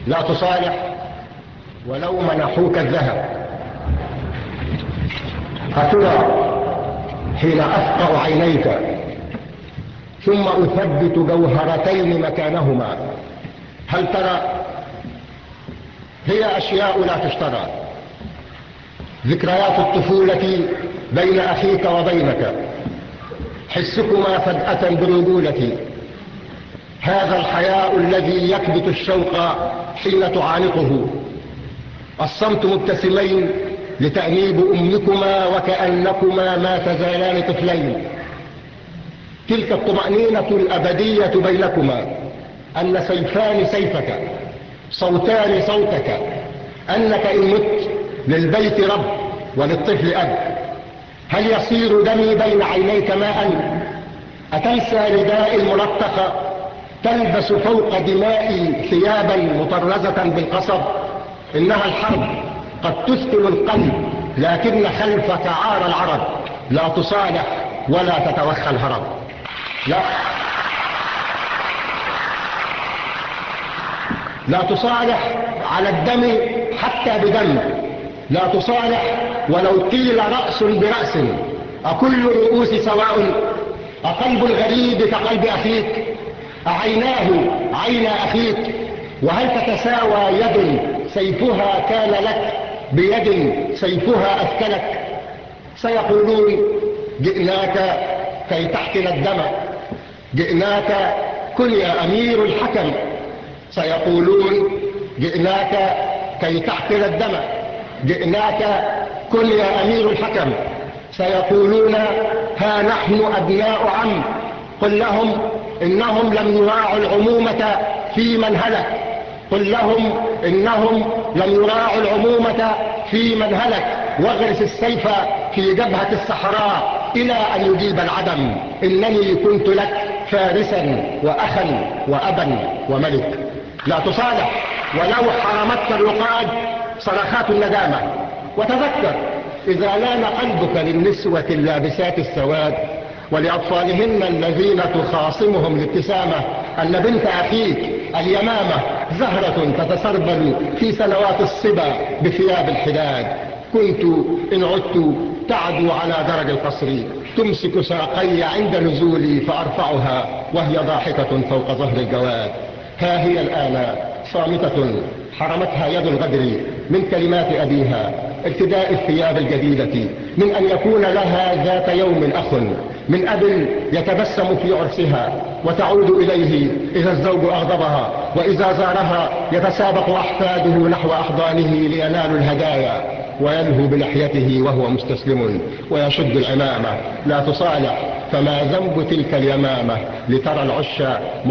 لا تصالح ولو منحوك الذهب. أترى حين أفقع عينيك ثم أثبت جوهرتين مكانهما، هل ترى؟ هي أشياء لا تشترى، ذكريات الطفولة بين أخيك وبينك، حسكما فجأة برجولتي، هذا الحياء الذي يكبت الشوق حين تعانقه، الصمت مبتسمين لتأنيب أمكما وكأنكما ما تزالان طفلين، تلك الطمأنينة الأبدية بينكما، أن سيفان سيفك، صوتان صوتك، أنك إن مت للبيت رب وللطفل أب. هل يصير دمي بين عينيك ماء؟ أتنسى رداء الملطخة تلبس فوق دمائي ثيابا مطرزة بالقصب؟ إنها الحرب قد تثقل القلب، لكن خلفك عار العرب. لا تصالح ولا تتوخى الهرب. لا تصالح على الدم حتى بدم، لا تصالح ولو قيل رأس برأس، أكل الرؤوس سواء؟ أقلب الغريب كقلب أخيك؟ أعيناه عين أخيك؟ وهل تتساوى يد سيفها كان لك بيد سيفها أثكلك؟ سيقولون جئناك كي تحقن الدم، جئناك كن يا أمير الحكم، سيقولون جئناك كي تحقن الدم، جئناك كن يا أمير الحكم، سيقولون ها نحن أبناء عم، قل لهم إنهم لم يراعوا العمومة في من هلك، قل لهم إنهم لم يراعوا العمومة في من هلك، واغرس السيف في جبهة الصحراء إلى أن يجيب العدم، إنني كنت لك فارسا وأخا وأبا وملك. لا تصالح ولو حرمتك الرقاد صرخات الندامة. وتذكر إذا لان قلبك للنسوة اللابسات السواد ولأطفالهن الذين تخاصمهم الابتسامة أن بنت أخيك اليمامة زهرة تتسربل في سنوات الصبا بثياب الحداد، كنت إن عدت تعدو على درج القصر، تمسك ساقي عند نزولي فأرفعها وهي ضاحكة فوق ظهر الجواد. ها هي الآن صامتة حرمتها يد الغدر من كلمات أبيها، ارتداء الثياب الجديدة، من أن يكون لها ذات يوم أخ، من أب يتبسم في عرسها وتعود إليه إذا الزوج أغضبها، وإذا زارها يتسابق أحفاده نحو أحضانه لينالوا الهدايا، ويلهو بلحيته وهو مستسلم ويشد العمامة. لا تصالح، فما ذنب تلك اليمامة لترى العش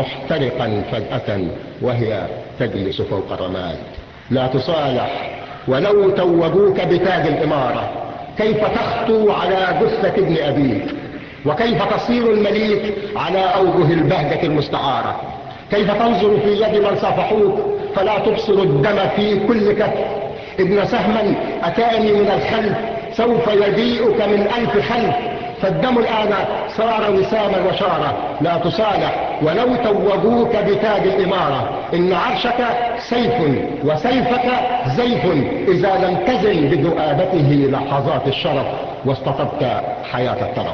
محترقا فجأة وهي تجلس فوق الرماد. لا تصالح ولو توجوك بتاج الإمارة، كيف تخطو على جثة ابن أبيك، وكيف تصير المليك على أوجه البهجة المستعارة، كيف تنظر في يد من صافحوك فلا تبصر الدم في كل كف. ابن سهما أتاني من الخلف سوف يجيئك من 1000 خلف، فالدم الآن صار وساما وشارة. لا تصالح ولو توجوك بتاج الإمارة، إن عرشك سيف وسيفك زيف إذا لم تزل بذؤابته لحظات الشرف واستطبت حياة الطرف.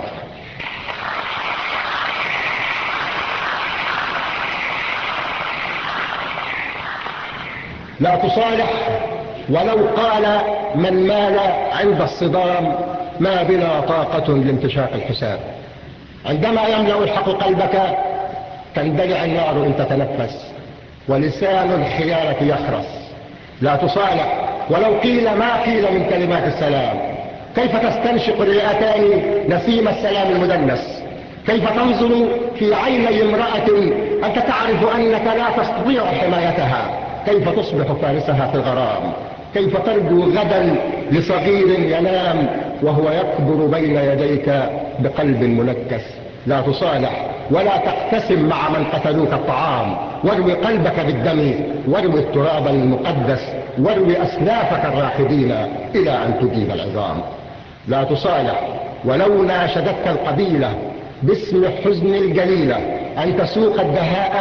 لا تصالح ولو قال من مال عند الصدام ما بنا طاقة لانتشاق الحساب. عندما يملأ الحق قلبك تندلع النار إن تتنفس، ولسان الخيانة يخرس. لا تصالح ولو قيل ما قيل من كلمات السلام، كيف تستنشق الرئتان نسيم السلام المدنس، كيف تنظر في عيني امرأة أنت تعرف أنك لا تستطيع حمايتها، كيف تصبح فارسها في الغرام، كيف ترجو غدا لصغير ينام وهو يكبر بين يديك بقلب منكس. لا تصالح ولا تقتسم مع من قتلوك الطعام، واروي قلبك بالدم، واروي التراب المقدس، واروي أسلافك الراقدين إلى أن تجيب العظام. لا تصالح ولو ناشدتك القبيلة باسم حزن الجليلة أن تسوق الدهاء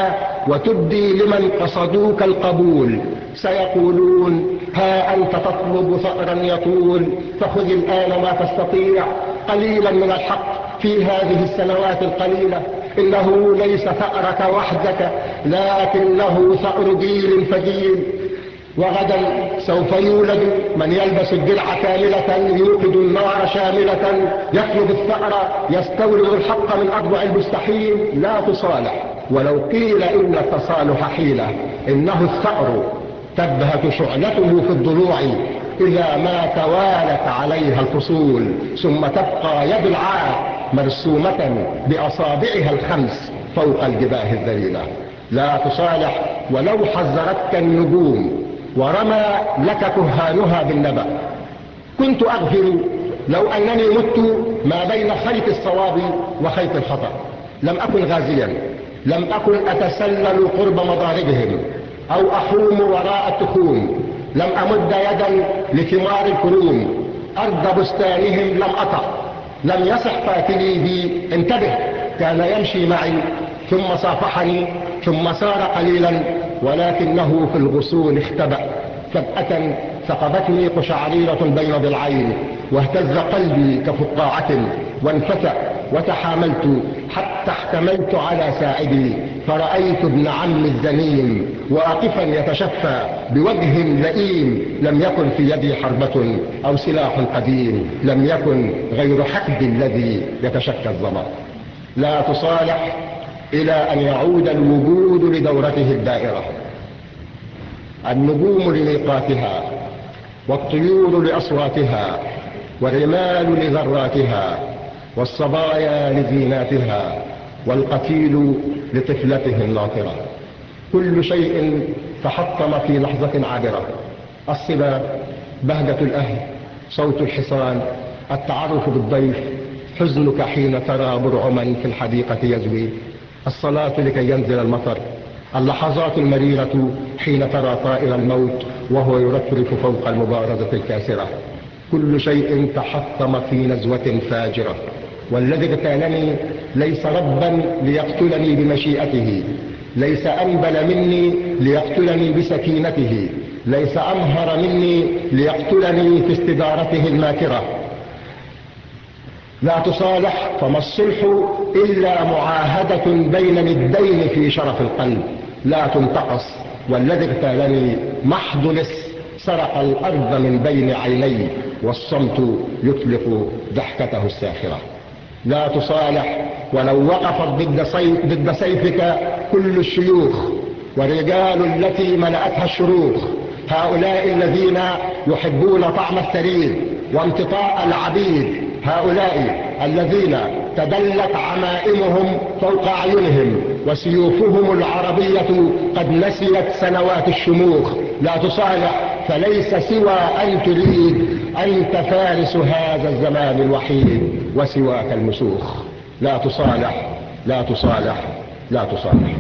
وتبدي لمن قصدوك القبول. سيقولون ها أنت تطلب ثأرا يطول، فخذ الآن ما تستطيع قليلا من الحق في هذه السنوات القليلة. إنه ليس ثأرك وحدك، لكن له ثأر جيل فجيل. وغدا سوف يولد من يلبس الدرع كاملة، يوقد النار شاملة، يطلب الثأر، يستورد الحق من أضلع المستحيل. لا تصالح ولو قيل إن التصالح حيلة، إنه الثأر تبهت شعلته في الضلوع إذا ما توالت عليها الفصول، ثم تبقى يد العاء مرسومة بأصابعها الخمس فوق الجباه الذليلة. لا تصالح ولو حذرتك النجوم ورمى لك كهانها بالنبأ. كنت أغفر لو أنني مت ما بين خيط الصواب وخيط الخطأ. لم أكن غازيا، لم أكن أتسلل قرب مضاربهم أو أحوم وراء التخوم، لم أمد يدا لثمار الكروم، أرض بستانهم لم أطع، لم يصح قاتلي بي. انتبه، كان يمشي معي ثم صافحني ثم سار قليلا، ولكنه في الغصون اختبأ. فجأة ثقبتني قشعريرة بين ضلعين، واهتز قلبي كفقاعة وانفتأ، وتحاملت حتى احتملت على ساعدي، فرأيت ابن عم الزميم واقفا يتشفى بوجه لئيم. لم يكن في يدي حربة أو سلاح قديم، لم يكن غير حقد الذي يتشكى الظما. لا تصالح إلى أن يعود الوجود لدورته الدائرة، النجوم لميقاتها، والطيور لأصواتها، والرمال لذراتها، والصبايا لزيناتها، والقتيل لطفلته الناطرة. كل شيء تحطم في لحظة عابرة: الصبا، بهجة الأهل، صوت الحصان، التعرف بالضيف، حزنك حين ترى برعما في الحديقة يزوي، الصلاة لكي ينزل المطر، اللحظات المريرة حين ترى طائر الموت وهو يرفرف فوق المبارزة الكاسرة. كل شيء تحطم في نزوة فاجرة. والذي اغتالني ليس ربا ليقتلني بمشيئته، ليس أنبل مني ليقتلني بسكينته، ليس أمهر مني ليقتلني في استدارته الماكرة. لا تصالح، فما الصلح إلا معاهدة بين ندين في شرف القلب، لا تنتقص. والذي اغتالني محض لص سرق الأرض من بين عيني، والصمت يطلق ضحكته الساخرة. لا تصالح ولو وقفت ضد سيفك كل الشيوخ والرجال التي ملأتها الشروخ، هؤلاء الذين يحبون طعم الثريد وامتطاء العبيد، هؤلاء الذين تدلت عمائمهم فوق أعينهم وسيوفهم العربية قد نسيت سنوات الشموخ. لا تصالح، فليس سوى أن تريد أنت فارس هذا الزمان الوحيد وسواك المسوخ. لا تصالح، لا تصالح، لا تصالح.